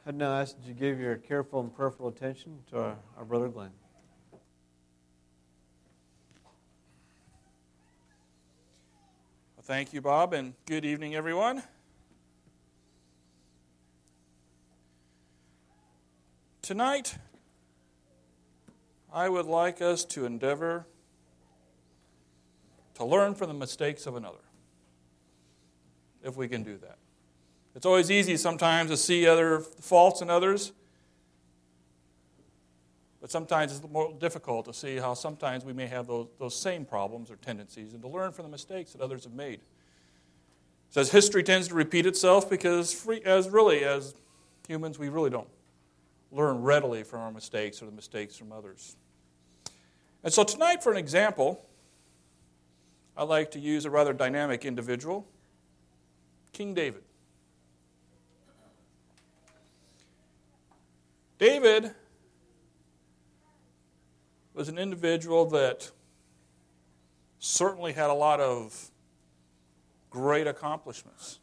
I'd now ask that you give your careful and prayerful attention to our brother Glenn. Well, thank you, Bob, and good evening, everyone. Tonight, I would like us to endeavor to learn from the mistakes of another, if we can do that. It's always easy sometimes to see other faults in others, but sometimes it's more difficult to see how sometimes we may have those same problems or tendencies, and to learn from the mistakes that others have made. It says history tends to repeat itself because as humans, we really don't learn readily from our mistakes or the mistakes from others. And so tonight, for an example, I'd like to use a rather dynamic individual, King David. David was an individual that certainly had a lot of great accomplishments.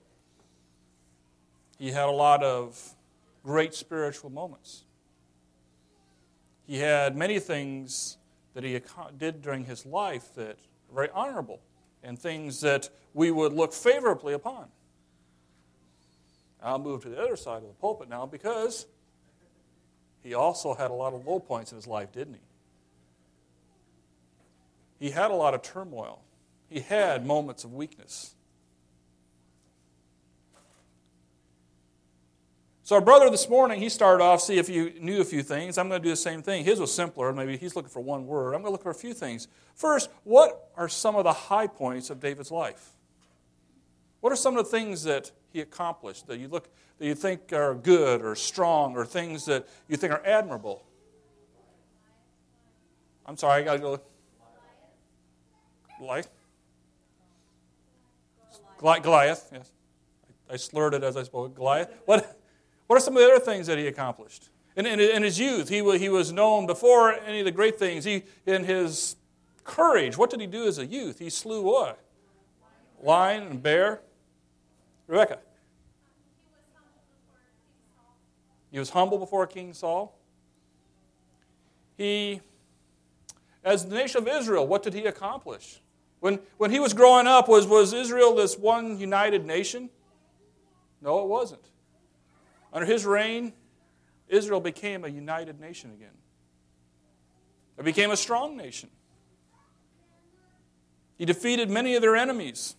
He had a lot of great spiritual moments. He had many things that he did during his life that are very honorable and things that we would look favorably upon. I'll move to the other side of the pulpit now because he also had a lot of low points in his life, didn't he? He had a lot of turmoil. He had moments of weakness. So our brother this morning, he started off, see if you knew a few things. I'm going to do the same thing. His was simpler. Maybe he's looking for one word. I'm going to look for a few things. First, what are some of the high points of David's life? What are some of the things that he accomplished that you think are good or strong or things that you think are admirable? I'm sorry, I got to go. Goliath, yes. I slurred it as I spoke. Goliath. What are some of the other things that he accomplished? In his youth, he was known before any of the great things. In his courage, what did he do as a youth? He slew what? Lion and bear. Rebecca. He was humble before King Saul. As the nation of Israel, what did he accomplish? When he was growing up, was Israel this one united nation? No, it wasn't. Under his reign, Israel became a united nation again. It became a strong nation. He defeated many of their enemies.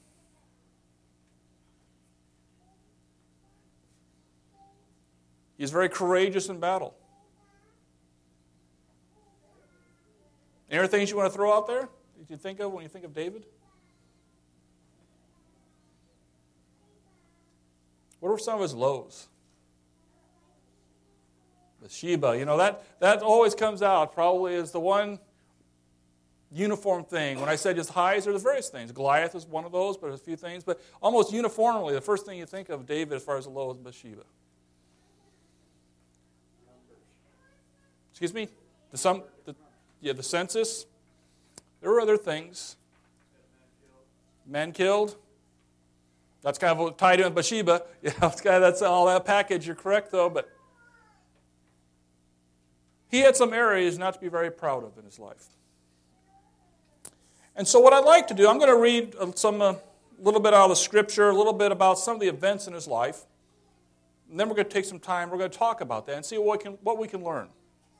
He's very courageous in battle. Any other things you want to throw out there that you think of when you think of David? What were some of his lows? Bathsheba, that always comes out probably as the one uniform thing. When I said his highs, there's various things. Goliath is one of those, but there's a few things. But almost uniformly, the first thing you think of David as far as the low is Bathsheba. Excuse me? The census. There were other things. Men killed. That's kind of tied in with Bathsheba. That's all that package. You're correct, though. But he had some areas not to be very proud of in his life. And so what I'd like to do, I'm going to read a little bit out of the Scripture, a little bit about some of the events in his life. And then we're going to take some time. We're going to talk about that and see what we can learn.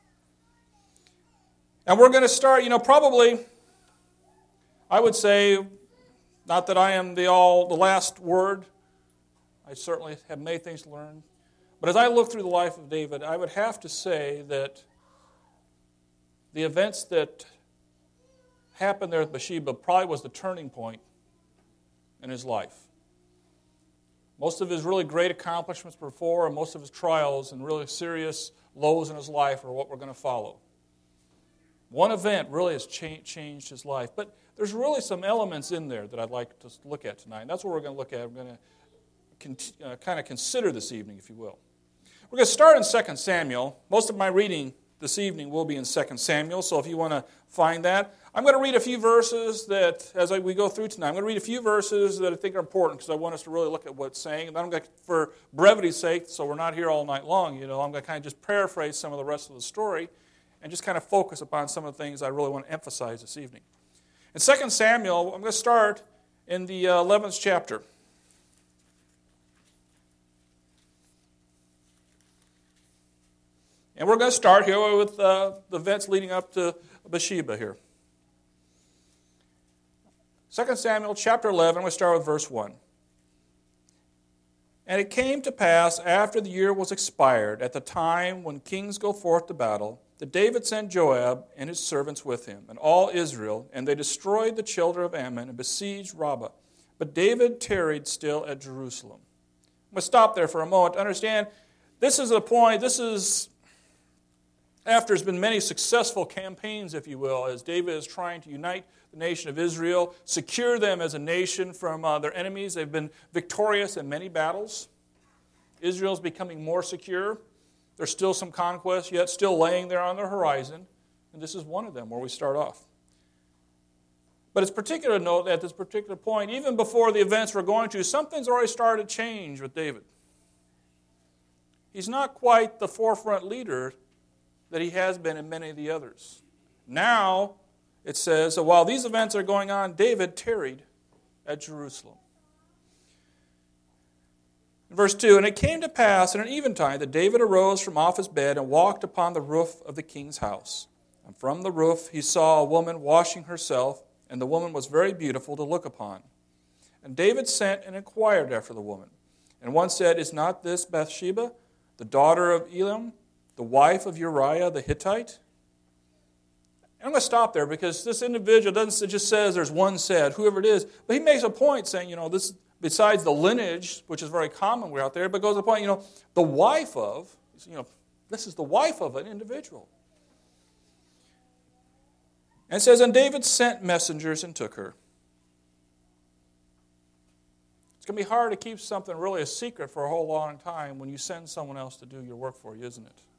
And we're going to start, probably, I would say, not that I am the last word. I certainly have many things to learn. But as I look through the life of David, I would have to say that the events that happened there with Bathsheba probably was the turning point in his life. Most of his really great accomplishments before and most of his trials and really serious lows in his life are what we're going to follow. One event really has changed his life. But there's really some elements in there that I'd like to look at tonight. And that's what we're going to look at. We're going to kind of consider this evening, if you will. We're going to start in 2 Samuel. Most of my reading this evening will be in 2 Samuel, so if you want to find that. I'm going to read a few verses that, as we go through tonight, I'm going to read a few verses that I think are important because I want us to really look at what's saying. And then I'm going to, for brevity's sake, so we're not here all night long, I'm going to kind of just paraphrase some of the rest of the story and just kind of focus upon some of the things I really want to emphasize this evening. In 2 Samuel, I'm going to start in the 11th chapter. And we're going to start here with the events leading up to Bathsheba here. 2 Samuel chapter 11, I'm going to start with verse 1. And it came to pass after the year was expired, at the time when kings go forth to battle, that David sent Joab and his servants with him, and all Israel, and they destroyed the children of Ammon and besieged Rabbah. But David tarried still at Jerusalem. I'm going to stop there for a moment to understand this is the point, this is after there's been many successful campaigns, if you will, as David is trying to unite the nation of Israel, secure them as a nation from their enemies. They've been victorious in many battles. Israel's becoming more secure. There's still some conquest, yet still laying there on the horizon. And this is one of them where we start off. But it's particular to note that at this particular point, even before the events we're going to, something's already started to change with David. He's not quite the forefront leader that he has been in many of the others. Now, it says, so while these events are going on, David tarried at Jerusalem. In verse 2, and it came to pass in an eventide that David arose from off his bed and walked upon the roof of the king's house. And from the roof he saw a woman washing herself, and the woman was very beautiful to look upon. And David sent and inquired after the woman. And one said, is not this Bathsheba, the daughter of Eliam, the wife of Uriah the Hittite? And I'm going to stop there because this individual doesn't, it just says there's one said, whoever it is, but he makes a point saying, this besides the lineage, which is very common out there, but goes to the point, the wife of, this is the wife of an individual. And it says, and David sent messengers and took her. It's going to be hard to keep something really a secret for a whole long time when you send someone else to do your work for you, isn't it?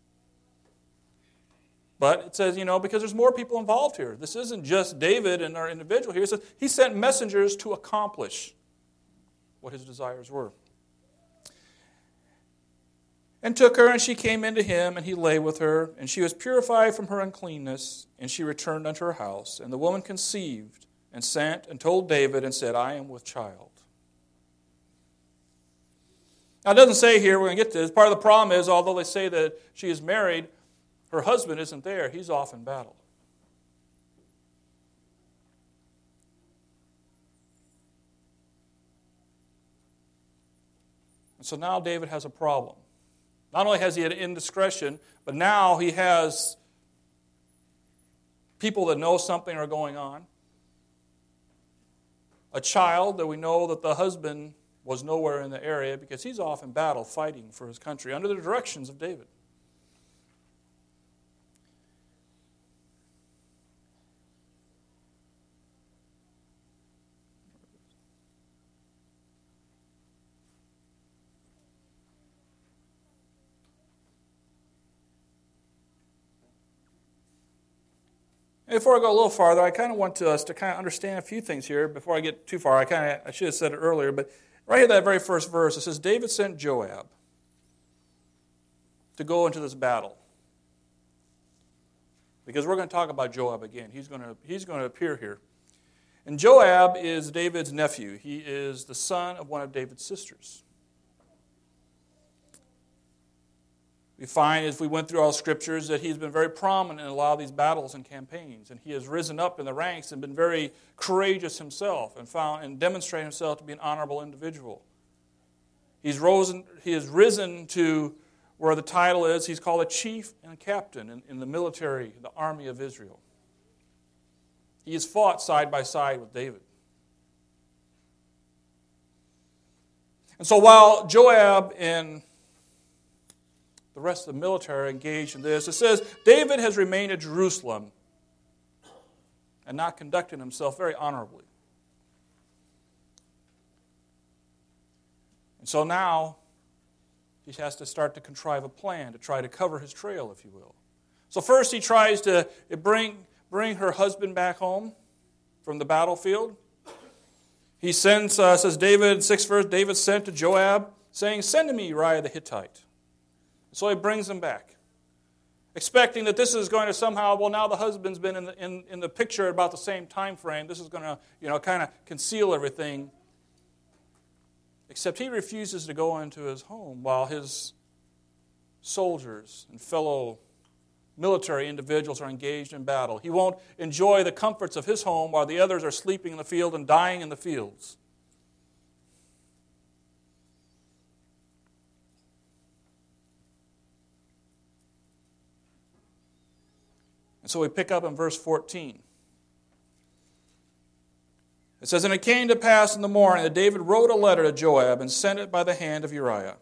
But it says, because there's more people involved here. This isn't just David and our individual here. It says he sent messengers to accomplish what his desires were. And took her, and she came into him, and he lay with her, and she was purified from her uncleanness, and she returned unto her house. And the woman conceived, and sent, and told David, and said, I am with child. Now, it doesn't say here, we're going to get to this, part of the problem is, although they say that she is married, her husband isn't there. He's off in battle. And so now David has a problem. Not only has he had indiscretion, but now he has people that know something are going on. A child that we know that the husband was nowhere in the area because he's off in battle fighting for his country under the directions of David. Before I go a little farther, I kind of want us to kind of understand a few things here. Before I get too far, I should have said it earlier, but right here, that very first verse, it says, David sent Joab to go into this battle. Because we're going to talk about Joab again. He's going to appear here. And Joab is David's nephew. He is the son of one of David's sisters. We find, as we went through all scriptures, that he's been very prominent in a lot of these battles and campaigns. And he has risen up in the ranks and been very courageous himself and demonstrated himself to be an honorable individual. He has risen to where the title is, he's called a chief and a captain in the military, the army of Israel. He has fought side by side with David. And so while Joab and the rest of the military engaged in this, it says, David has remained at Jerusalem and not conducted himself very honorably. And so now he has to start to contrive a plan to try to cover his trail, if you will. So first he tries to bring her husband back home from the battlefield. He sends, says David, 6th verse, David sent to Joab, saying, "Send to me Uriah the Hittite." So he brings him back, expecting that this is going to somehow, well, now the husband's been in the picture about the same time frame. This is going to, kind of conceal everything. Except he refuses to go into his home while his soldiers and fellow military individuals are engaged in battle. He won't enjoy the comforts of his home while the others are sleeping in the field and dying in the fields. And so we pick up in verse 14. It says, "And it came to pass in the morning that David wrote a letter to Joab and sent it by the hand of Uriah."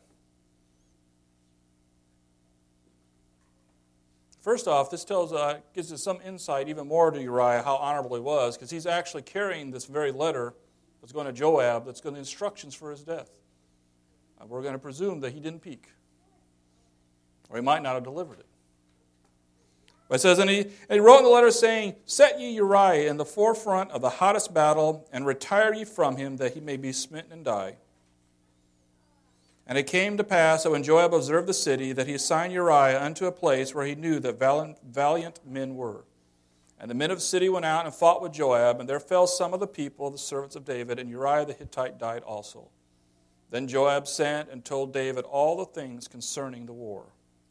First off, this gives us some insight even more to Uriah, how honorable he was, because he's actually carrying this very letter that's going to Joab, that's going to instructions for his death. We're going to presume that he didn't peek, or he might not have delivered it. But it says, and he wrote in the letter saying, "Set ye Uriah in the forefront of the hottest battle, and retire ye from him, that he may be smitten and die." And it came to pass that when Joab observed the city, that he assigned Uriah unto a place where he knew that valiant men were. And the men of the city went out and fought with Joab, and there fell some of the people, the servants of David, and Uriah the Hittite died also. Then Joab sent and told David all the things concerning the war.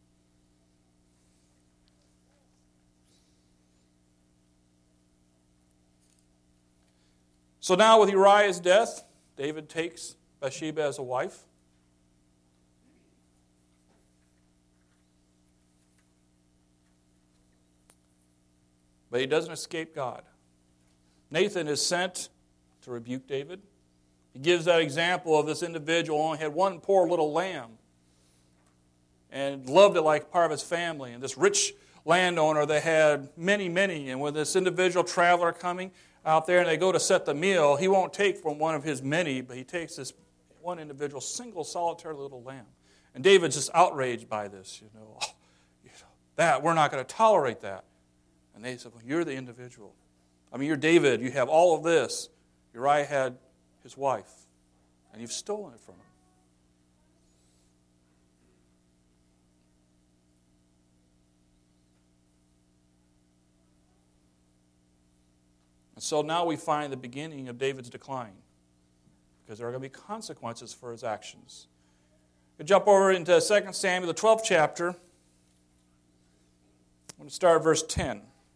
So now with Uriah's death, David takes Bathsheba as a wife. But he doesn't escape God. Nathan is sent to rebuke David. He gives that example of this individual who only had one poor little lamb and loved it like part of his family. And this rich landowner, they had many, many. And with this individual traveler coming out there and they go to set the meal, he won't take from one of his many, but he takes this one individual, single, solitary little lamb. And David's just outraged by this, that, we're not going to tolerate that. And they said, well, you're the individual. You're David. You have all of this. Uriah had his wife, and you've stolen it from him. And so now we find the beginning of David's decline, because there are going to be consequences for his actions. We jump over into 2 Samuel, the 12th chapter. I'm going to start at verse 10.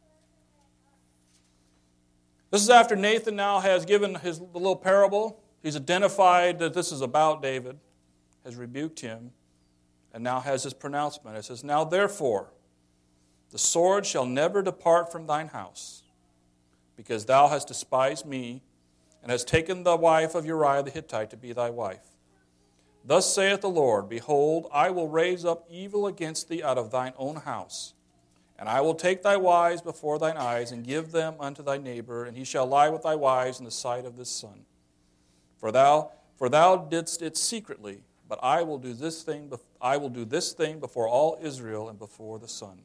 This is after Nathan now has given the little parable. He's identified that this is about David, has rebuked him, and now has his pronouncement. It says, "Now therefore, the sword shall never depart from thine house, because thou hast despised me, and hast taken the wife of Uriah the Hittite to be thy wife. Thus saith the Lord, Behold, I will raise up evil against thee out of thine own house. And I will take thy wives before thine eyes, and give them unto thy neighbor, and he shall lie with thy wives in the sight of this sun. For thou didst it secretly, but I will do this thing before all Israel and before the sun."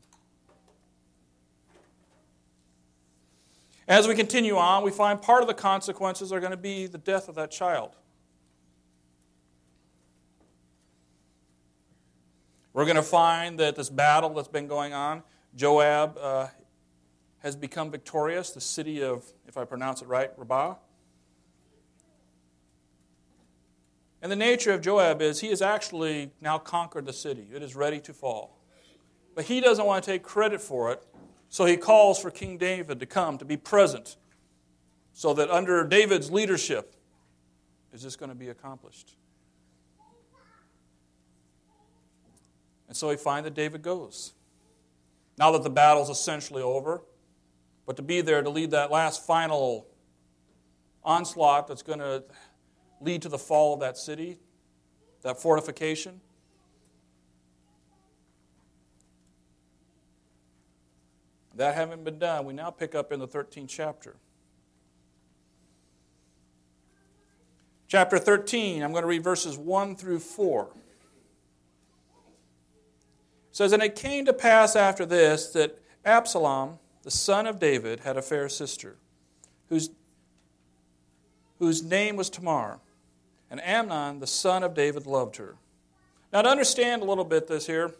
As we continue on, we find part of the consequences are going to be the death of that child. We're going to find that this battle that's been going on, Joab has become victorious, the city of, if I pronounce it right, Rabbah. And the nature of Joab is he has actually now conquered the city. It is ready to fall. But he doesn't want to take credit for it, so he calls for King David to come, to be present, so that under David's leadership is this going to be accomplished. And so we find that David goes. Now that the battle's essentially over, but to be there to lead that last final onslaught that's going to lead to the fall of that city, that fortification. That having been done, we now pick up in the 13th chapter. Chapter 13, I'm going to read verses 1 through 4. It says, and it came to pass after this that Absalom, the son of David, had a fair sister, whose name was Tamar. And Amnon, the son of David, loved her. Now, to understand a little bit this here,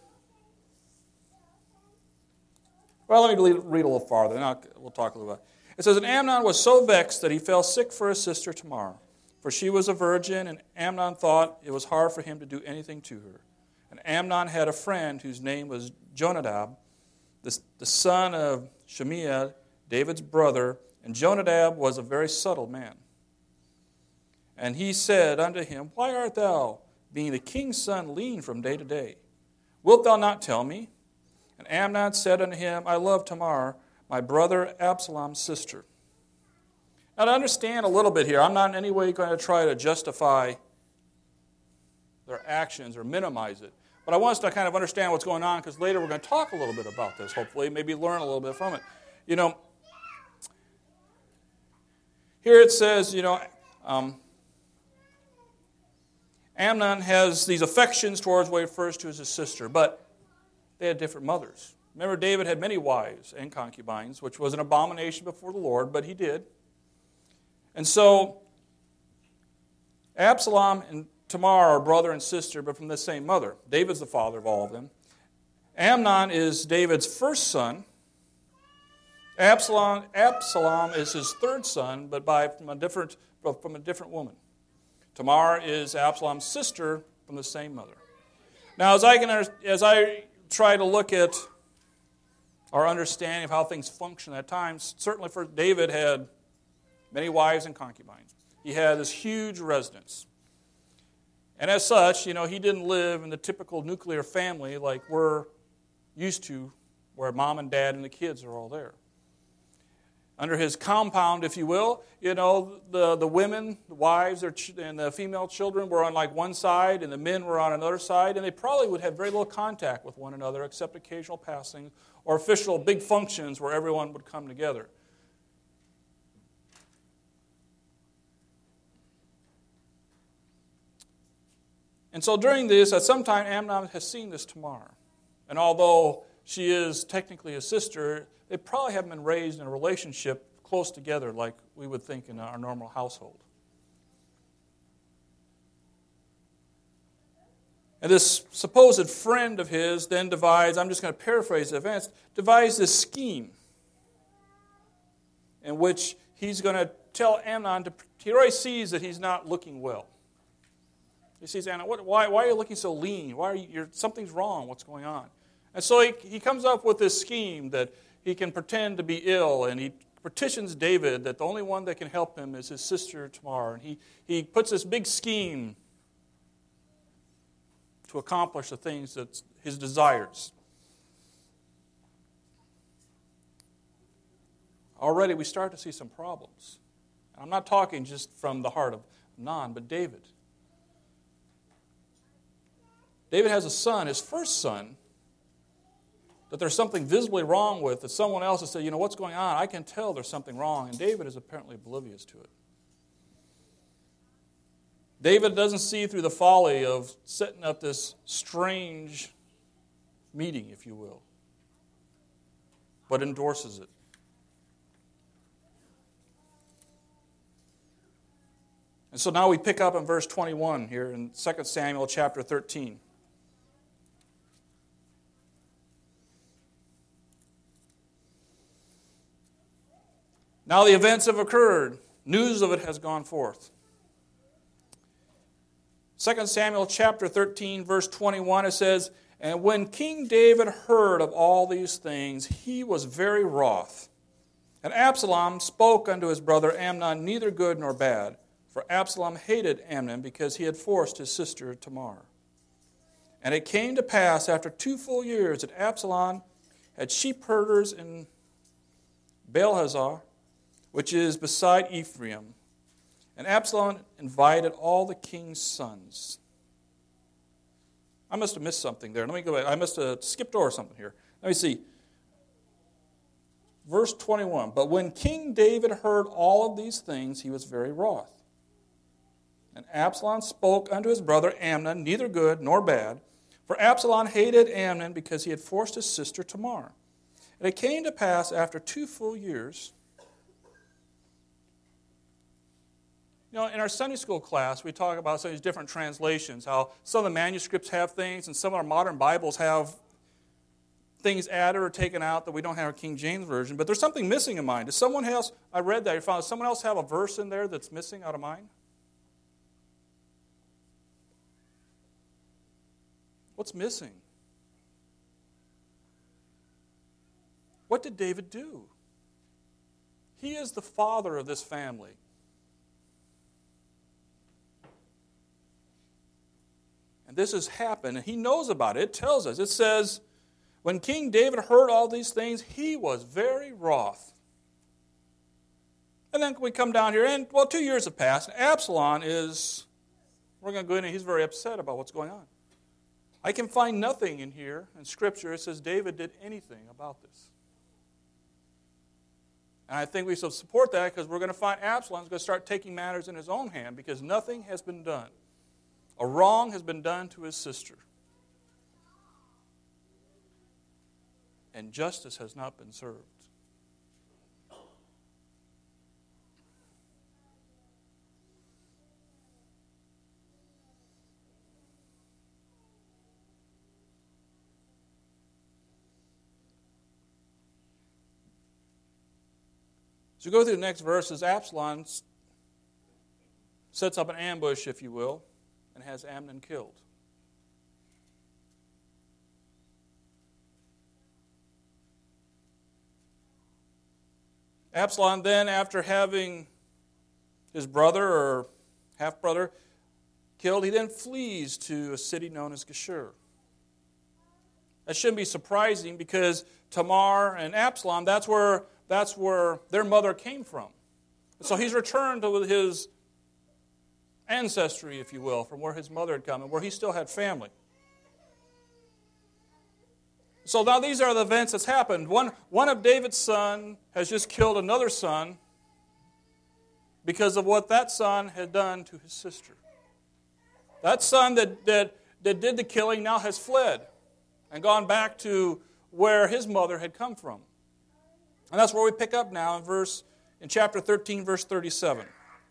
well, let me read a little farther, and we'll talk a little about it. It says, and Amnon was so vexed that he fell sick for his sister Tamar, for she was a virgin, and Amnon thought it was hard for him to do anything to her. And Amnon had a friend whose name was Jonadab, the son of Shemiah, David's brother, and Jonadab was a very subtle man. And he said unto him, why art thou, being the king's son, lean from day to day? Wilt thou not tell me? And Amnon said unto him, I love Tamar, my brother Absalom's sister. Now to understand a little bit here, I'm not in any way going to try to justify their actions or minimize it. But I want us to kind of understand what's going on, because later we're going to talk a little bit about this, hopefully, maybe learn a little bit from it. You know, here it says, Amnon has these affections towards what he refers to as his sister, but they had different mothers. Remember, David had many wives and concubines, which was an abomination before the Lord, but he did. And so, Absalom and Tamar are brother and sister, but from the same mother. David's the father of all of them. Amnon is David's first son. Absalom is his third son, but from a different woman. Tamar is Absalom's sister from the same mother. Now, as I try to look at our understanding of how things function at times, certainly for David had many wives and concubines. He had this huge residence. And as such, he didn't live in the typical nuclear family like we're used to, where mom and dad and the kids are all there. Under his compound, if you will, the women, the wives, and the female children were on like one side, and the men were on another side, and they probably would have very little contact with one another except occasional passing or official big functions where everyone would come together. And so during this, at some time, Amnon has seen this Tamar. And although she is technically a sister, they probably haven't been raised in a relationship close together like we would think in our normal household. And this supposed friend of his then devised, I'm just going to paraphrase the events, devised this scheme in which he's going to tell Amnon, he already sees that he's not looking well. He sees, Amnon, why are you looking so lean? Something's wrong, what's going on? And so he comes up with this scheme that he can pretend to be ill, and he petitions David that the only one that can help him is his sister Tamar. And he puts this big scheme to accomplish the things that his desires. Already we start to see some problems. I'm not talking just from the heart of Amnon, but David. David has a son, his first son, that there's something visibly wrong with, that someone else has said, what's going on? I can tell there's something wrong, and David is apparently oblivious to it. David doesn't see through the folly of setting up this strange meeting, if you will, but endorses it. And so now we pick up in verse 21 here in 2 Samuel chapter 13. Now the events have occurred. News of it has gone forth. 2 Samuel chapter 13, verse 21, it says, and when King David heard of all these things, he was very wroth. And Absalom spoke unto his brother Amnon neither good nor bad, for Absalom hated Amnon because he had forced his sister Tamar. And it came to pass after 2 full years that Absalom had sheep herders in Baalhazor, which is beside Ephraim. And Absalom invited all the king's sons. I must have missed something there. Let me go back. I must have skipped over something here. Let me see. Verse 21. But when King David heard all of these things, he was very wroth. And Absalom spoke unto his brother Amnon, neither good nor bad, For Absalom hated Amnon because he had forced his sister Tamar. And it came to pass after 2 full years. In our Sunday school class, we talk about some of these different translations, how some of the manuscripts have things, and some of our modern Bibles have things added or taken out that we don't have our King James Version. But there's something missing in mine. Does someone else, I read that, does someone else have a verse in there that's missing out of mine? What's missing? What did David do? He is the father of this family. And this has happened, and he knows about it. It tells us. It says, when King David heard all these things, he was very wroth. And then we come down here, and 2 years have passed. And Absalom we're going to go in, and he's very upset about what's going on. I can find nothing in here in Scripture that says David did anything about this. And I think we should support that because we're going to find Absalom's going to start taking matters in his own hand because nothing has been done. A wrong has been done to his sister. And justice has not been served. As we go through the next verses, Absalom sets up an ambush, if you will, and has Amnon killed. Absalom then, after having his brother or half-brother killed, he then flees to a city known as Geshur. That shouldn't be surprising because Tamar and Absalom, that's where their mother came from. So he's returned to his ancestry, if you will, from where his mother had come and where he still had family. So now these are the events that's happened. One of David's son has just killed another son because of what that son had done to his sister. That son that did the killing now has fled and gone back to where his mother had come from. And that's where we pick up now in chapter 13, verse 37.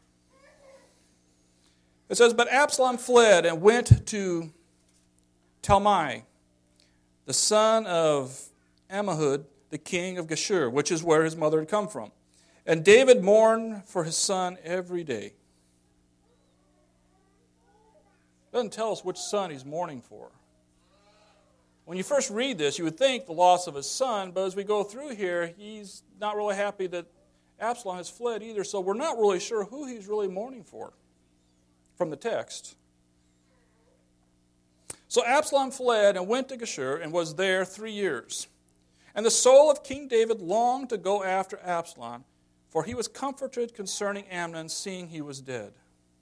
It says, But Absalom fled and went to Talmai, the son of Ammihud, the king of Geshur, which is where his mother had come from. And David mourned for his son every day. It doesn't tell us which son he's mourning for. When you first read this, you would think the loss of his son, but as we go through here, he's not really happy that Absalom has fled either, so we're not really sure who he's really mourning for from the text. So Absalom fled and went to Geshur and was there 3 years. And the soul of King David longed to go after Absalom, for he was comforted concerning Amnon, seeing he was dead.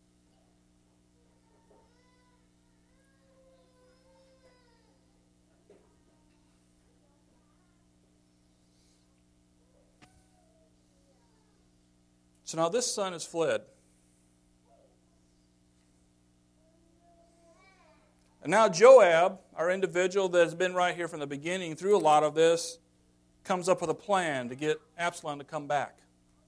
So now this son has fled. And now Joab, our individual that has been right here from the beginning through a lot of this, comes up with a plan to get Absalom to come back.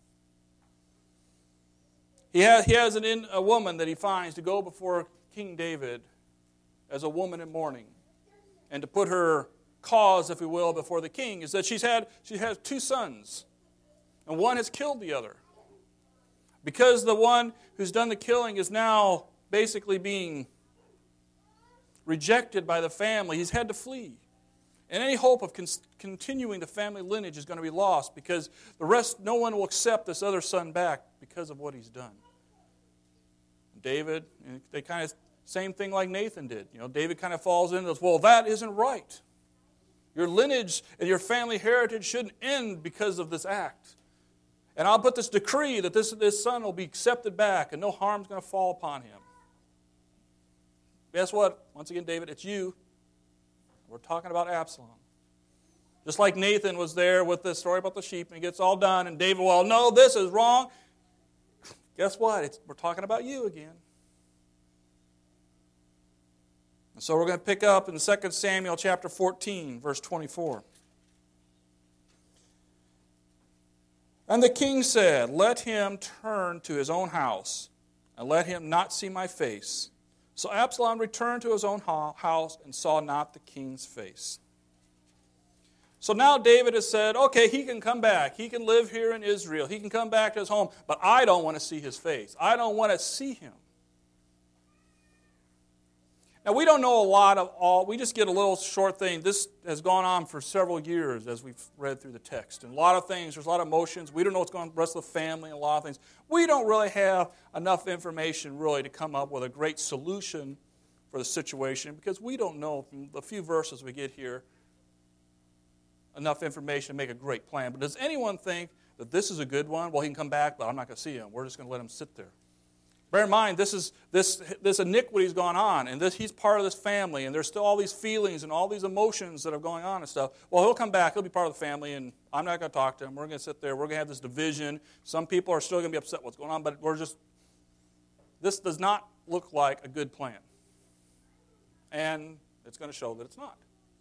He has a woman that he finds to go before King David as a woman in mourning and to put her cause, if you will, before the king, is that she has 2 sons, and one has killed the other. Because the one who's done the killing is now basically being rejected by the family, he's had to flee. And any hope of continuing the family lineage is going to be lost because no one will accept this other son back because of what he's done. David, they kind of, same thing like Nathan did. David kind of falls into this, well, that isn't right. Your lineage and your family heritage shouldn't end because of this act. And I'll put this decree that this son will be accepted back and no harm's going to fall upon him. Guess what? Once again, David, it's you. We're talking about Absalom. Just like Nathan was there with the story about the sheep, and he gets all done, and David, well, no, this is wrong. Guess what? We're talking about you again. So we're going to pick up in 2 Samuel chapter 14, verse 24. And the king said, "Let him turn to his own house, and let him not see my face." So Absalom returned to his own house and saw not the king's face. So now David has said, okay, he can come back. He can live here in Israel. He can come back to his home, but I don't want to see his face. I don't want to see him. Now, we don't know a lot of all. We just get a little short thing. This has gone on for several years as we've read through the text. And a lot of things, there's a lot of emotions. We don't know what's going on with the rest of the family and a lot of things. We don't really have enough information really to come up with a great solution for the situation because we don't know from the few verses we get here enough information to make a great plan. But does anyone think that this is a good one? Well, he can come back, but I'm not going to see him. We're just going to let him sit there. Bear in mind, this iniquity's gone on, and he's part of this family, and there's still all these feelings and all these emotions that are going on and stuff. Well, he'll come back. He'll be part of the family, and I'm not going to talk to him. We're going to sit there. We're going to have this division. Some people are still going to be upset what's going on, but this does not look like a good plan. And it's going to show that it's not.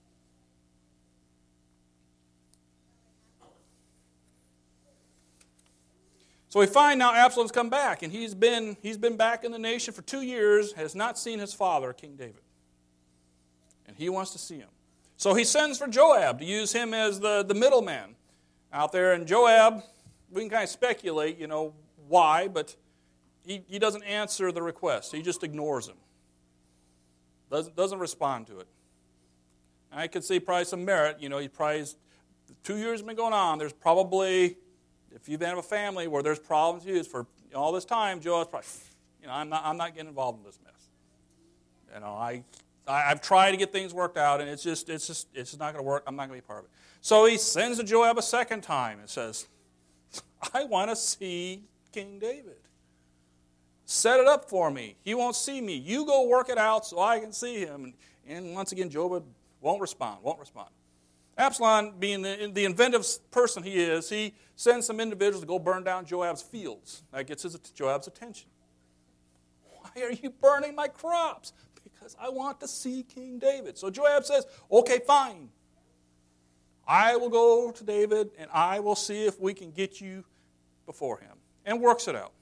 So we find now Absalom's come back, and he's been back in the nation for 2 years, has not seen his father, King David. And he wants to see him. So he sends for Joab to use him as the middleman out there. And Joab, we can kind of speculate, why, but he doesn't answer the request. He just ignores him. Doesn't respond to it. I could see probably some merit. He probably 2 years have been going on. There's probably, if you've been in a family where there's problems used for all this time, Joab's probably, I'm not getting involved in this mess. I've tried to get things worked out, and it's just not going to work. I'm not going to be part of it. So he sends to Joab a second time and says, I want to see King David. Set it up for me. He won't see me. You go work it out so I can see him. And once again, Joab won't respond. Absalom, being the inventive person he is, he sends some individuals to go burn down Joab's fields. That gets Joab's attention. Why are you burning my crops? Because I want to see King David. So Joab says, okay, fine. I will go to David, and I will see if we can get you before him. And works it out.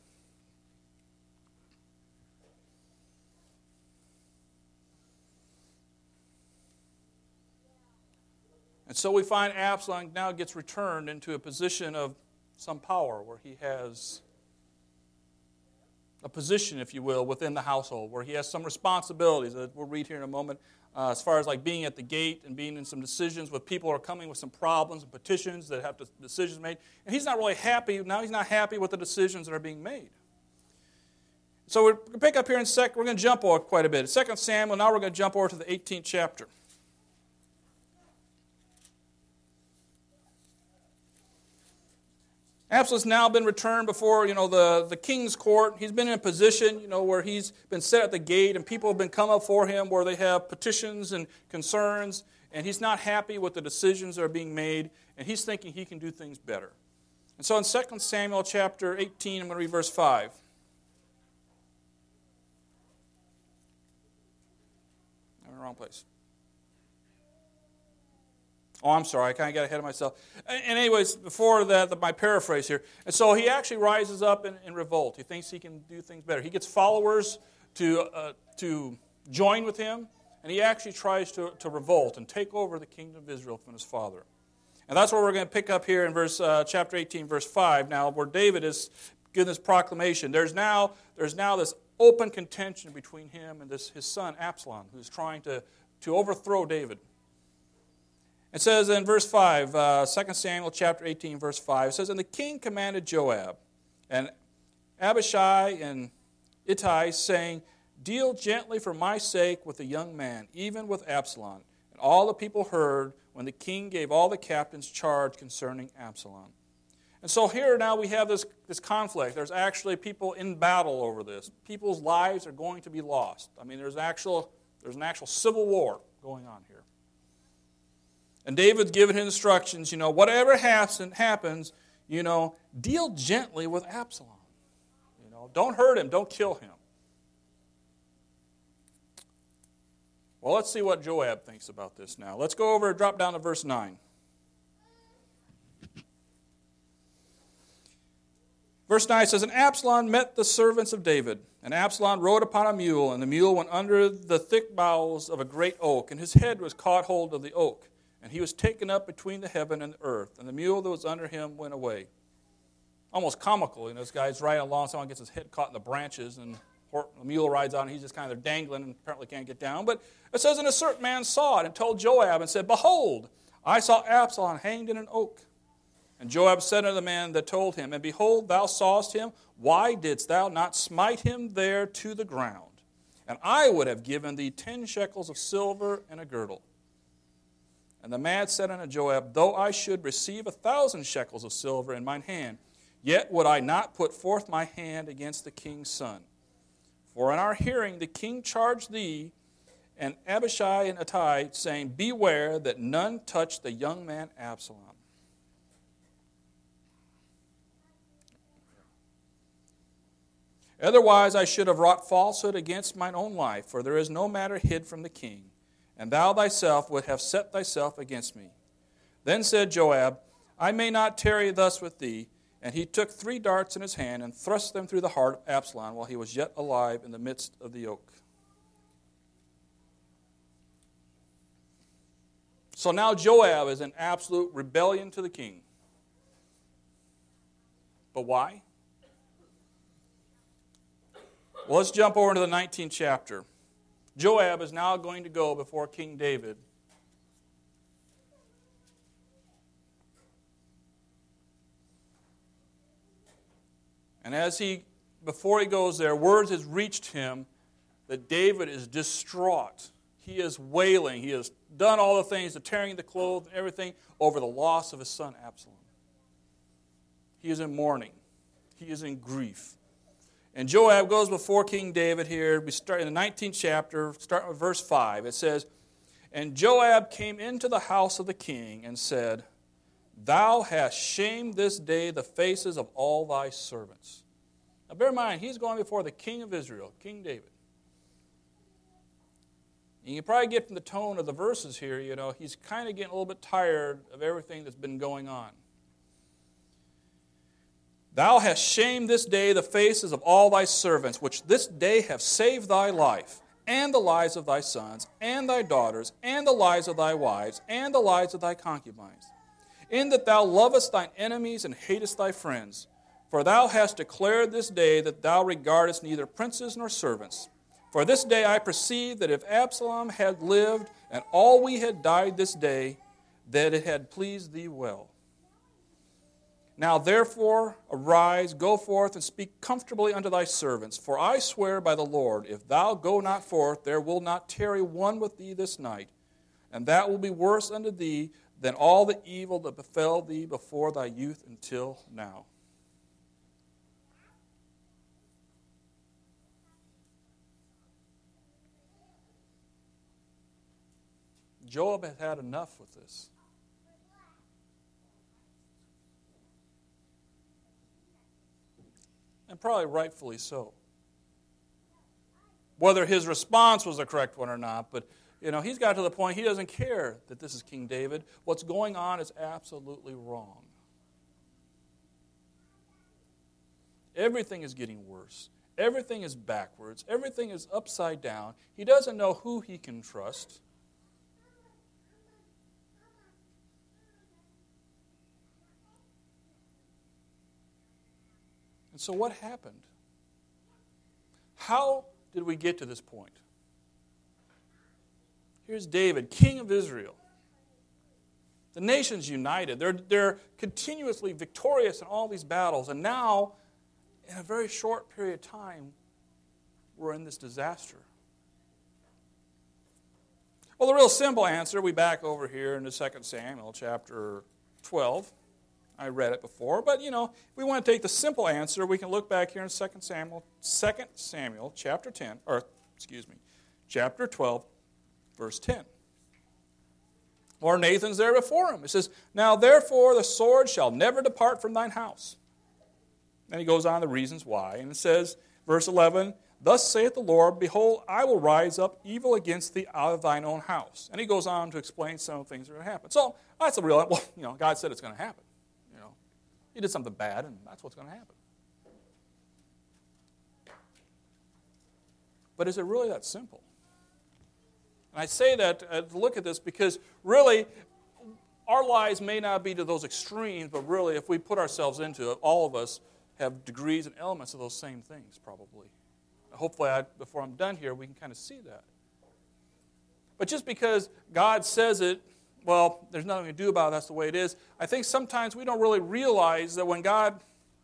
And so we find Absalom now gets returned into a position of some power where he has a position, if you will, within the household, where he has some responsibilities that we'll read here in a moment, as far as like being at the gate and being in some decisions with people who are coming with some problems and petitions that have decisions made. And he's not really happy. Now he's not happy with the decisions that are being made. So we're going to pick up here we're going to jump over quite a bit. 2 Samuel, now we're going to jump over to the 18th chapter. Absalom's now been returned before, the king's court. He's been in a position, where he's been set at the gate and people have been come up for him where they have petitions and concerns, and he's not happy with the decisions that are being made, and he's thinking he can do things better. And so in 2 Samuel chapter 18, I'm going to read verse 5. I'm in the wrong place. Oh, I'm sorry, I kind of got ahead of myself. And anyways, before that, my paraphrase here. And so he actually rises up in revolt. He thinks he can do things better. He gets followers to join with him, and he actually tries to revolt and take over the kingdom of Israel from his father. And that's what we're going to pick up here in chapter 18, verse 5. Now, where David is giving this proclamation, there's now this open contention between him and his son Absalom, who's trying to overthrow David. It says in verse 5, 2 Samuel chapter 18, verse 5, it says, And the king commanded Joab and Abishai and Ittai, saying, Deal gently for my sake with the young man, even with Absalom. And all the people heard when the king gave all the captains charge concerning Absalom. And so here now we have this conflict. There's actually people in battle over this. People's lives are going to be lost. I mean, there's an actual civil war going on here. And David's given his instructions, whatever happens, deal gently with Absalom. Don't hurt him, don't kill him. Well, let's see what Joab thinks about this now. Let's go over, drop down to verse 9. Verse 9 says, And Absalom met the servants of David, and Absalom rode upon a mule, and the mule went under the thick boughs of a great oak, and his head was caught hold of the oak, and he was taken up between the heaven and the earth, and the mule that was under him went away. Almost comical, this guy's riding along, someone gets his head caught in the branches, and the mule rides on, and he's just kind of dangling and apparently can't get down. But it says, And a certain man saw it and told Joab and said, Behold, I saw Absalom hanged in an oak. And Joab said unto the man that told him, And behold, thou sawest him. Why didst thou not smite him there to the ground? And I would have given thee 10 shekels of silver and a girdle. And the man said unto Joab, Though I should receive 1,000 shekels of silver in mine hand, yet would I not put forth my hand against the king's son. For in our hearing the king charged thee and Abishai and Ittai, saying, Beware that none touch the young man Absalom. Otherwise I should have wrought falsehood against mine own life, for there is no matter hid from the king, and thou thyself would have set thyself against me. Then said Joab, I may not tarry thus with thee. And he took 3 darts in his hand and thrust them through the heart of Absalom while he was yet alive in the midst of the oak. So now Joab is in absolute rebellion to the king. But why? Well, let's jump over to the 19th chapter. Joab is now going to go before King David. And before he goes there, word has reached him that David is distraught. He is wailing. He has done all the things, the tearing the clothes and everything, over the loss of his son Absalom. He is in mourning. He is in grief. And Joab goes before King David here. We start in the 19th chapter, starting with verse 5. It says, And Joab came into the house of the king and said, Thou hast shamed this day the faces of all thy servants. Now bear in mind, he's going before the king of Israel, King David. And you can probably get from the tone of the verses here, he's kind of getting a little bit tired of everything that's been going on. Thou hast shamed this day the faces of all thy servants, which this day have saved thy life, and the lives of thy sons, and thy daughters, and the lives of thy wives, and the lives of thy concubines. In that thou lovest thine enemies and hatest thy friends. For thou hast declared this day that thou regardest neither princes nor servants. For this day I perceive that if Absalom had lived, and all we had died this day, that it had pleased thee well. Now therefore arise, go forth, and speak comfortably unto thy servants. For I swear by the Lord, if thou go not forth, there will not tarry one with thee this night. And that will be worse unto thee than all the evil that befell thee before thy youth until now. Joab had had enough with this. And probably rightfully so. Whether his response was the correct one or not, but he's got to the point he doesn't care that this is King David. What's going on is absolutely wrong. Everything is getting worse. Everything is backwards. Everything is upside down. He doesn't know who he can trust. And so what happened? How did we get to this point? Here's David, king of Israel. The nation's united. They're continuously victorious in all these battles. And now, in a very short period of time, we're in this disaster. Well, the real simple answer, we back over here in the 2 Samuel chapter 12. I read it before, but if we want to take the simple answer, we can look back here in 2 Samuel chapter 12, verse 10. Or Nathan's there before him. It says, Now therefore the sword shall never depart from thine house. And he goes on the reasons why. And it says, verse 11, Thus saith the Lord, behold, I will rise up evil against thee out of thine own house. And he goes on to explain some of the things that are going to happen. So that's a real, well, God said it's going to happen. He did something bad, and that's what's going to happen. But is it really that simple? And I say that to look at this because really, our lives may not be to those extremes, but really, if we put ourselves into it, all of us have degrees and elements of those same things, probably. Hopefully, before I'm done here, we can kind of see that. But just because God says it, well, there's nothing to do about it, that's the way it is. I think sometimes we don't really realize that when God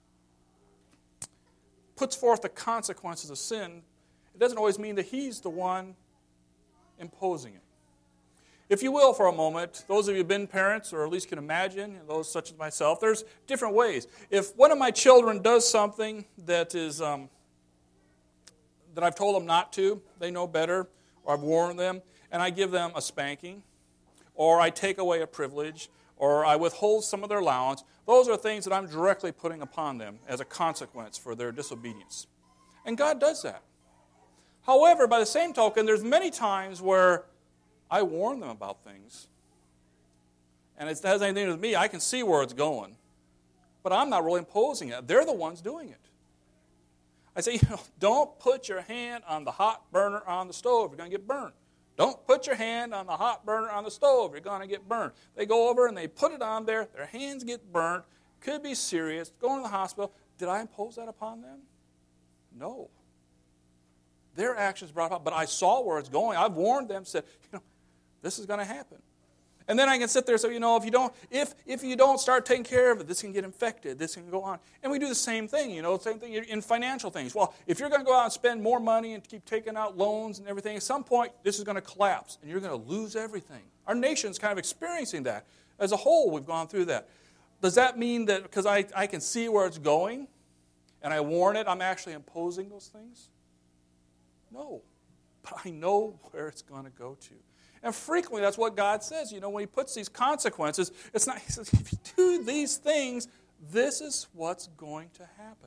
puts forth the consequences of sin, it doesn't always mean that He's the one imposing it. If you will, for a moment, those of you who have been parents, or at least can imagine, those such as myself, there's different ways. If one of my children does something that is that I've told them not to, they know better, or I've warned them, and I give them a spanking, or I take away a privilege, or I withhold some of their allowance, those are things that I'm directly putting upon them as a consequence for their disobedience. And God does that. However, by the same token, there's many times where I warn them about things. And it has anything to do with me. I can see where it's going. But I'm not really imposing it. They're the ones doing it. I say, don't put your hand on the hot burner on the stove. You're going to get burned. Don't put your hand on the hot burner on the stove. You're going to get burned. They go over and they put it on there. Their hands get burnt. Could be serious. Going to the hospital. Did I impose that upon them? No. Their actions brought about. But I saw where it's going. I've warned them, said, this is going to happen. And then I can sit there and say, if you don't start taking care of it, this can get infected. This can go on. And we do the same thing, same thing in financial things. Well, if you're going to go out and spend more money and keep taking out loans and everything, at some point this is going to collapse and you're going to lose everything. Our nation's kind of experiencing that. As a whole, we've gone through that. Does that mean that because I can see where it's going and I warn it, I'm actually imposing those things? No. But I know where it's going to go to. And frequently, that's what God says. When He puts these consequences, it's not, He says, if you do these things, this is what's going to happen.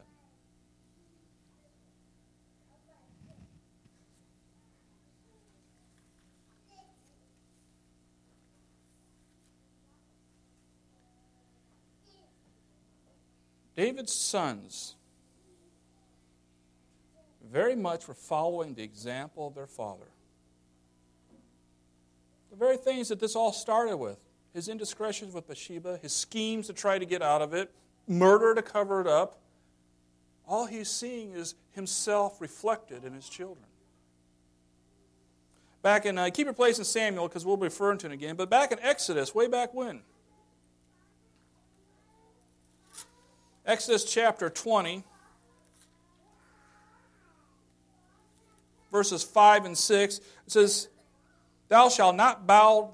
David's sons very much were following the example of their father. The very things that this all started with, his indiscretions with Bathsheba, his schemes to try to get out of it, murder to cover it up, all he's seeing is himself reflected in his children. Back in, keep your place in Samuel because we'll be referring to it again, but back in Exodus, way back when, Exodus chapter 20, verses 5 and 6, it says, Thou shalt not bow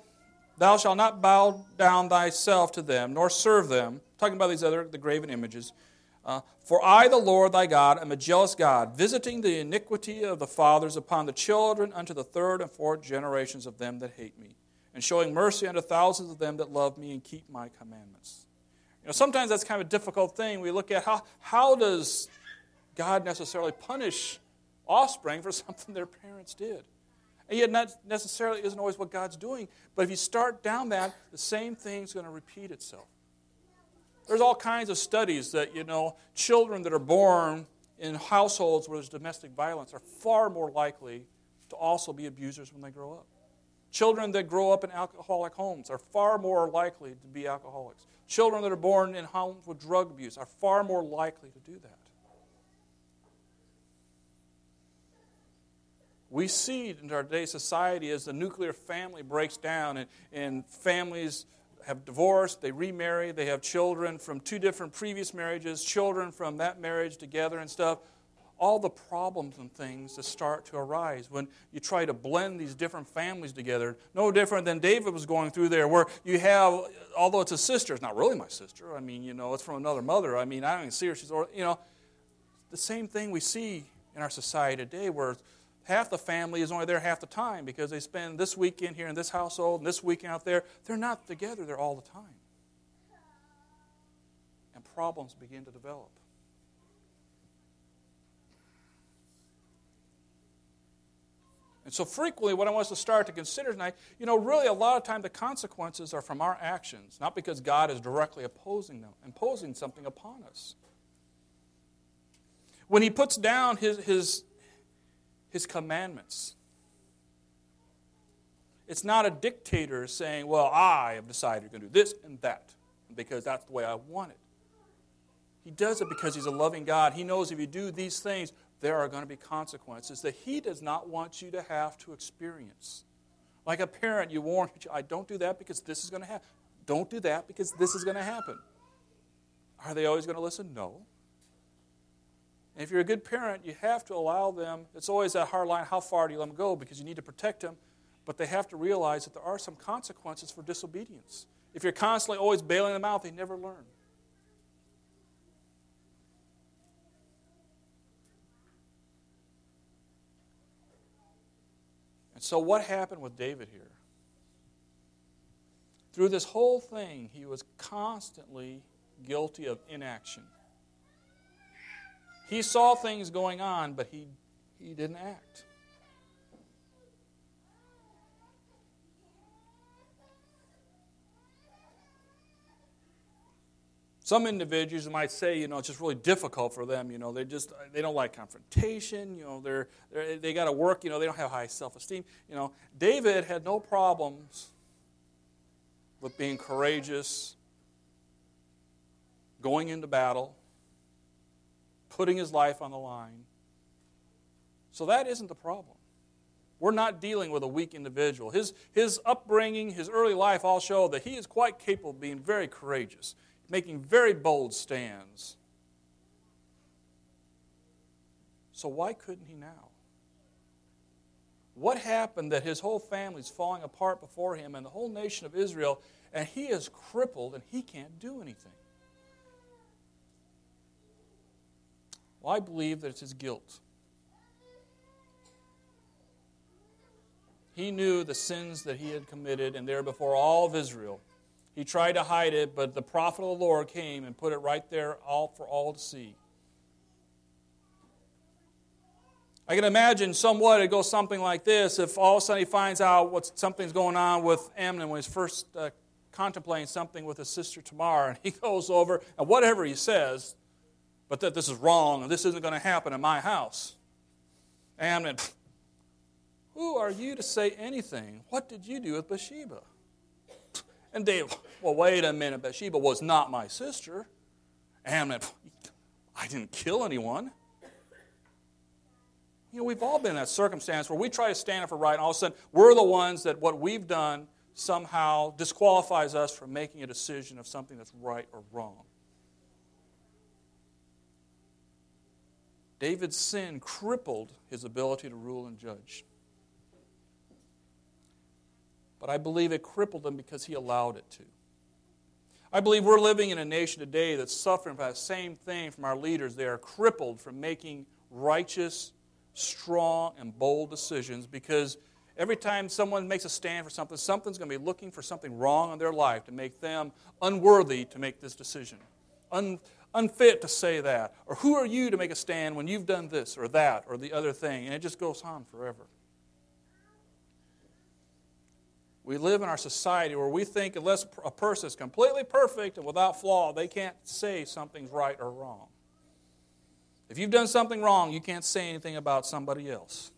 down thyself to them, nor serve them. Talking about the graven images. For I, the Lord thy God, am a jealous God, visiting the iniquity of the fathers upon the children unto the third and fourth generations of them that hate me, and showing mercy unto thousands of them that love me and keep my commandments. Sometimes that's kind of a difficult thing. We look at how does God necessarily punish offspring for something their parents did? And yet not necessarily isn't always what God's doing. But if you start down that, the same thing's going to repeat itself. There's all kinds of studies that, children that are born in households where there's domestic violence are far more likely to also be abusers when they grow up. Children that grow up in alcoholic homes are far more likely to be alcoholics. Children that are born in homes with drug abuse are far more likely to do that. We see in our today's society as the nuclear family breaks down and families have divorced, they remarry, they have children from two different previous marriages, children from that marriage together and stuff. All the problems and things that start to arise when you try to blend these different families together. No different than David was going through there, where you have, although it's a sister, it's not really my sister. It's from another mother. I don't even see her. She's, the same thing we see in our society today, where half the family is only there half the time because they spend this weekend here in this household and this weekend out there. They're not together there all the time. And problems begin to develop. And so frequently what I want us to start to consider tonight, really a lot of time the consequences are from our actions, not because God is directly imposing something upon us. When he puts down his commandments, it's not a dictator saying, well, I have decided you're going to do this and that, because that's the way I want it. He does it because he's a loving God. He knows if you do these things, there are going to be consequences that he does not want you to have to experience. Like a parent, you warn your child, don't do that because this is going to happen. Don't do that because this is going to happen. Are they always going to listen? No. And if you're a good parent, you have to allow them, it's always that hard line, how far do you let them go? Because you need to protect them, but they have to realize that there are some consequences for disobedience. If you're constantly always bailing them out, they never learn. And so what happened with David here? Through this whole thing, he was constantly guilty of inaction. He saw things going on, but he didn't act. Some individuals might say, it's just really difficult for them. They don't like confrontation. They got to work. They don't have high self-esteem. David had no problems with being courageous, going into battle, putting his life on the line. So that isn't the problem. We're not dealing with a weak individual. His upbringing, his early life all show that he is quite capable of being very courageous, making very bold stands. So why couldn't he now? What happened that his whole family is falling apart before him and the whole nation of Israel, and he is crippled and he can't do anything? Well, I believe that it's his guilt. He knew the sins that he had committed, and there before all of Israel. He tried to hide it, but the prophet of the Lord came and put it right there for all to see. I can imagine somewhat it goes something like this. If all of a sudden he finds out something's going on with Amnon when he's first contemplating something with his sister Tamar, and he goes over, and whatever he says, but that this is wrong and this isn't going to happen in my house. Amnon, who are you to say anything? What did you do with Bathsheba? And David, well, wait a minute, Bathsheba was not my sister. Amnon, I didn't kill anyone. We've all been in that circumstance where we try to stand up for right, and all of a sudden we're the ones that what we've done somehow disqualifies us from making a decision of something that's right or wrong. David's sin crippled his ability to rule and judge. But I believe it crippled him because he allowed it to. I believe we're living in a nation today that's suffering from that same thing from our leaders. They are crippled from making righteous, strong, and bold decisions because every time someone makes a stand for something, something's going to be looking for something wrong in their life to make them unworthy to make this decision, unfit to say that. Or who are you to make a stand when you've done this or that or the other thing? And it just goes on forever. We live in our society where we think unless a person is completely perfect and without flaw, they can't say something's right or wrong. If you've done something wrong, you can't say anything about somebody else.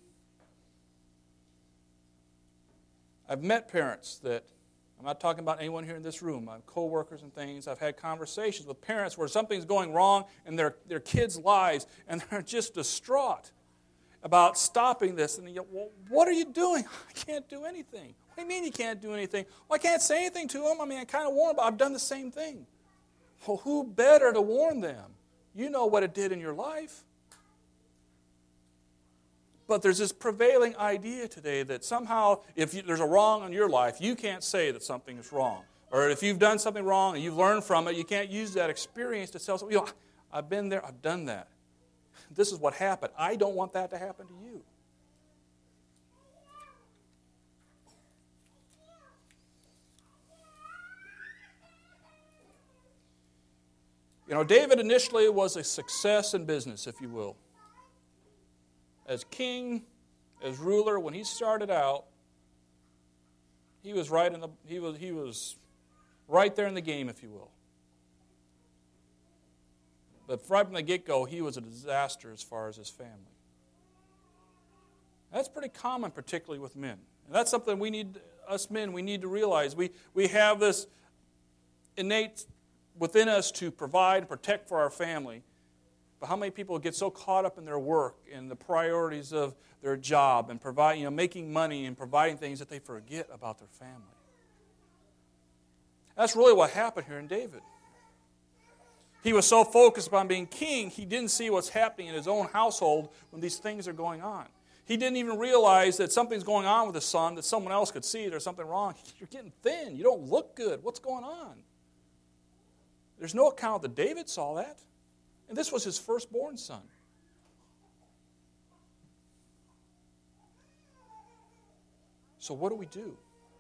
I've met parents that, I'm not talking about anyone here in this room, I have co-workers and things. I've had conversations with parents where something's going wrong in their kids' lives, and they're just distraught about stopping this. And you go, well, what are you doing? I can't do anything. What do you mean you can't do anything? Well, I can't say anything to them. I kind of warn them, but I've done the same thing. Well, who better to warn them? You know what it did in your life. But there's this prevailing idea today that somehow if there's a wrong in your life, you can't say that something is wrong. Or if you've done something wrong and you've learned from it, you can't use that experience to tell someone, I've been there, I've done that. This is what happened. I don't want that to happen to you. David initially was a success in business, if you will. As king, as ruler, when he started out, he was right there in the game, if you will. But right from the get-go, he was a disaster as far as his family. That's pretty common, particularly with men. And that's something us men, we need to realize. We have this innate within us to provide and protect for our family. But how many people get so caught up in their work and the priorities of their job and making money and providing things that they forget about their family? That's really what happened here in David. He was so focused upon being king, he didn't see what's happening in his own household when these things are going on. He didn't even realize that something's going on with his son, that someone else could see there's something wrong. You're getting thin. You don't look good. What's going on? There's no account that David saw that. And this was his firstborn son. So what do we do?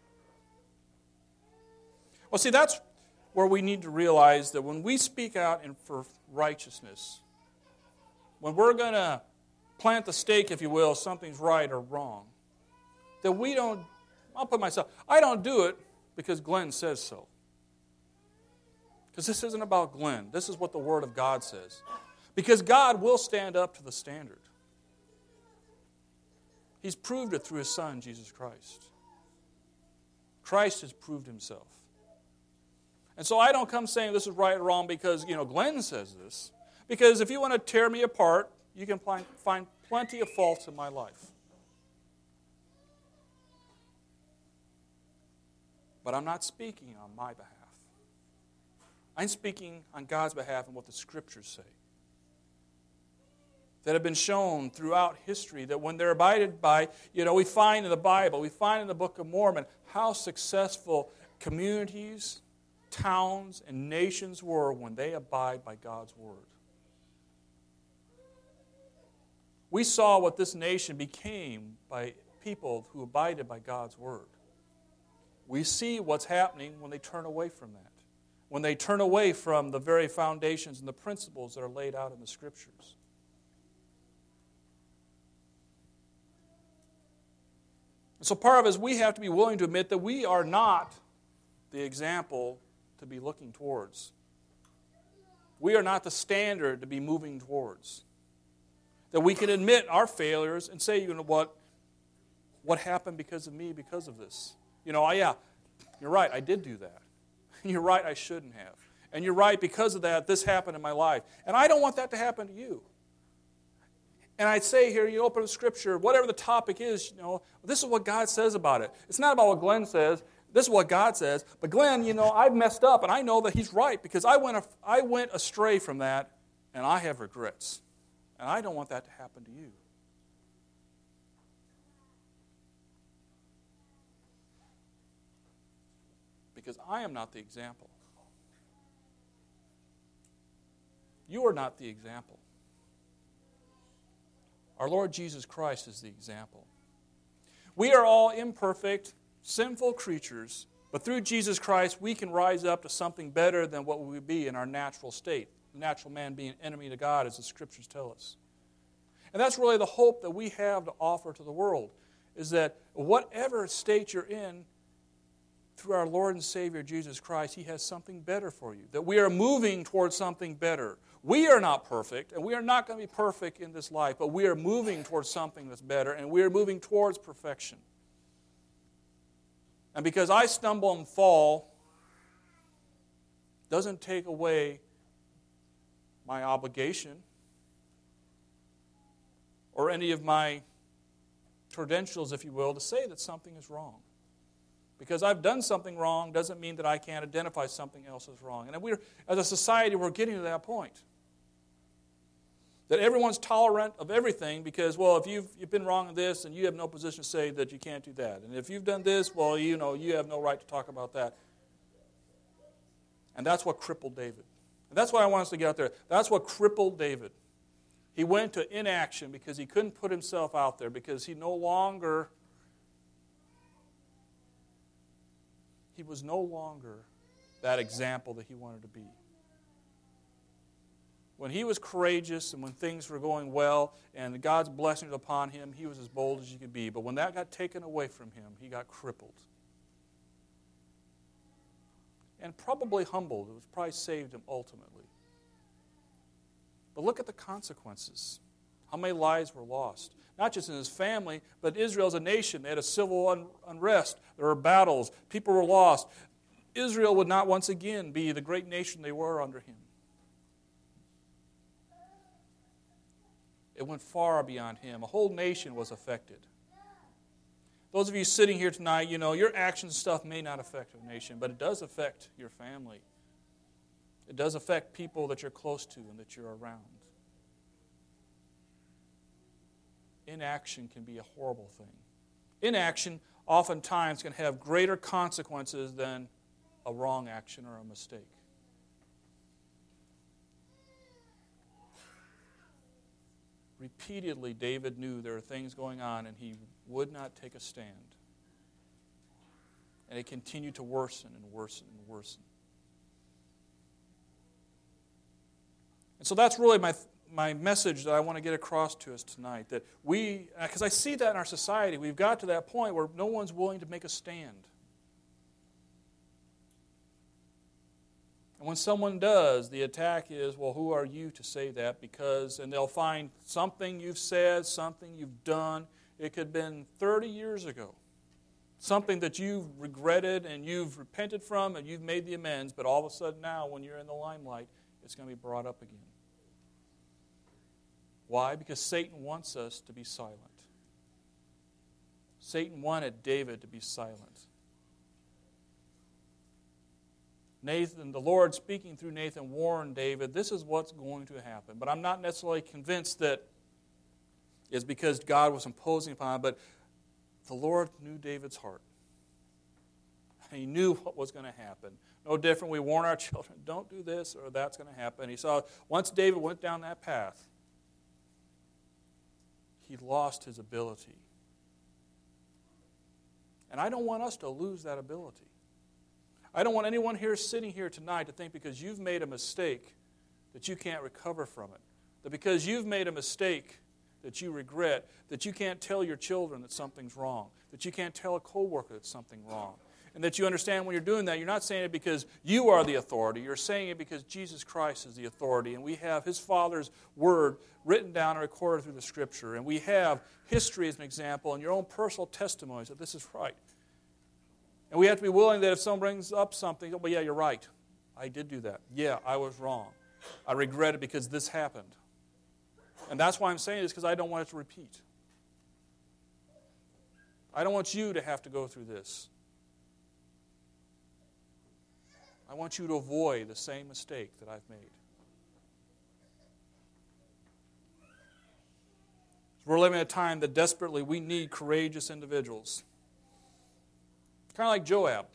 Well, see, that's where we need to realize that when we speak out for righteousness, when we're going to plant the stake, if you will, something's right or wrong, that we don't, I don't do it because Glenn says so. Because this isn't about Glenn. This is what the Word of God says. Because God will stand up to the standard. He's proved it through His Son, Jesus Christ. Christ has proved Himself. And so I don't come saying this is right or wrong because, Glenn says this. Because if you want to tear me apart, you can find plenty of faults in my life. But I'm not speaking on my behalf. I'm speaking on God's behalf and what the Scriptures say. That have been shown throughout history that when they're abided by, we find in the Bible, we find in the Book of Mormon how successful communities, towns, and nations were when they abide by God's Word. We saw what this nation became by people who abided by God's Word. We see what's happening when they turn away from that. When they turn away from the very foundations and the principles that are laid out in the Scriptures. And so part of it is we have to be willing to admit that we are not the example to be looking towards. We are not the standard to be moving towards. That we can admit our failures and say, what happened because of me, because of this? Yeah, you're right, I did do that. You're right, I shouldn't have. And you're right, because of that, this happened in my life. And I don't want that to happen to you. And I'd say here, you open the Scripture, whatever the topic is, this is what God says about it. It's not about what Glenn says. This is what God says. But Glenn, I've messed up, and I know that he's right because I went astray from that, and I have regrets. And I don't want that to happen to you. Because I am not the example. You are not the example. Our Lord Jesus Christ is the example. We are all imperfect, sinful creatures, but through Jesus Christ we can rise up to something better than what we would be in our natural state. The natural man being enemy to God, as the Scriptures tell us. And that's really the hope that we have to offer to the world, is that whatever state you're in, through our Lord and Savior Jesus Christ, He has something better for you. That we are moving towards something better. We are not perfect, and we are not going to be perfect in this life, but we are moving towards something that's better, and we are moving towards perfection. And because I stumble and fall, doesn't take away my obligation or any of my credentials, if you will, to say that something is wrong. Because I've done something wrong doesn't mean that I can't identify something else as wrong. And as a society, we're getting to that point. That everyone's tolerant of everything because, if you've been wrong in this, and you have no position to say that you can't do that. And if you've done this, you have no right to talk about that. And that's what crippled David. And that's what I want us to get out there. That's what crippled David. He went to inaction because he couldn't put himself out there, because he was no longer that example that he wanted to be. When he was courageous and when things were going well and God's blessings upon him, he was as bold as he could be. But when that got taken away from him, he got crippled. And probably humbled. It was probably saved him ultimately. But look at the consequences. How many lives were lost? Not just in his family, but Israel as a nation. They had a civil unrest. There were battles. People were lost. Israel would not once again be the great nation they were under him. It went far beyond him. A whole nation was affected. Those of you sitting here tonight, you know, your actions and stuff may not affect a nation, but it does affect your family. It does affect people that you're close to and that you're around. Inaction can be a horrible thing. Inaction oftentimes can have greater consequences than a wrong action or a mistake. Repeatedly, David knew there were things going on, and he would not take a stand. And it continued to worsen and worsen and worsen. And so that's really my message that I want to get across to us tonight. That we, because I see that in our society, we've got to that point where no one's willing to make a stand. And when someone does, the attack is, well, who are you to say that? Because, and they'll find something you've said, something you've done. It could have been 30 years ago. Something that you've regretted and you've repented from and you've made the amends, but all of a sudden now, when you're in the limelight, it's going to be brought up again. Why? Because Satan wants us to be silent. Satan wanted David to be silent. Nathan, the Lord speaking through Nathan, warned David, this is what's going to happen. But I'm not necessarily convinced that it's because God was imposing upon him, but the Lord knew David's heart. He knew what was going to happen. No different, we warn our children, don't do this or that's going to happen. He saw, once David went down that path, he lost his ability. And I don't want us to lose that ability. I don't want anyone here sitting here tonight to think because you've made a mistake that you can't recover from it. That because you've made a mistake that you regret, that you can't tell your children that something's wrong. That you can't tell a coworker that something's wrong. And that you understand when you're doing that, you're not saying it because you are the authority. You're saying it because Jesus Christ is the authority. And we have His Father's Word written down and recorded through the Scripture. And we have history as an example and your own personal testimonies that this is right. And we have to be willing that if someone brings up something, well, yeah, you're right. I did do that. Yeah, I was wrong. I regret it because this happened. And that's why I'm saying this, because I don't want it to repeat. I don't want you to have to go through this. I want you to avoid the same mistake that I've made. We're living in a time that desperately we need courageous individuals. Kind of like Joab.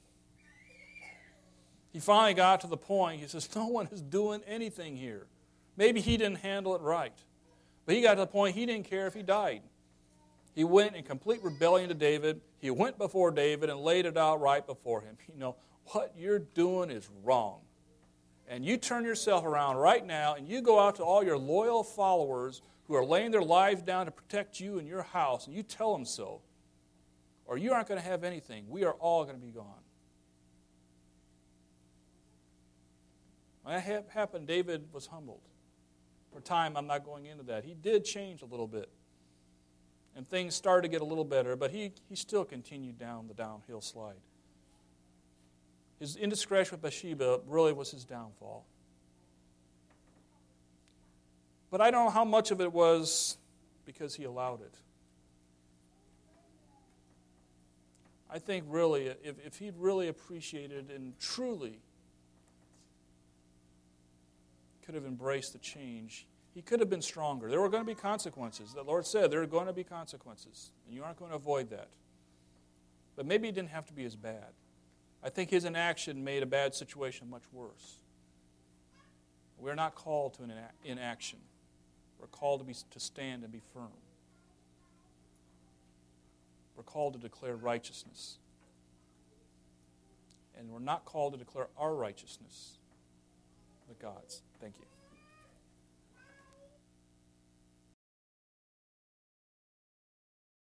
He finally got to the point, he says, no one is doing anything here. Maybe he didn't handle it right. But he got to the point he didn't care if he died. He went in complete rebellion to David. He went before David and laid it out right before him. You know, what you're doing is wrong. And you turn yourself around right now and you go out to all your loyal followers who are laying their lives down to protect you and your house, and you tell them so. Or you aren't going to have anything. We are all going to be gone. When that happened, David was humbled. For time, I'm not going into that. He did change a little bit. And things started to get a little better, but he still continued down the downhill slide. His indiscretion with Bathsheba really was his downfall. But I don't know how much of it was because he allowed it. I think really, if he'd really appreciated and truly could have embraced the change, he could have been stronger. There were going to be consequences. The Lord said there are going to be consequences, and you aren't going to avoid that. But maybe it didn't have to be as bad. I think his inaction made a bad situation much worse. We're not called to inaction. We're called to stand and be firm. We're called to declare righteousness. And we're not called to declare our righteousness, but God's. Thank you.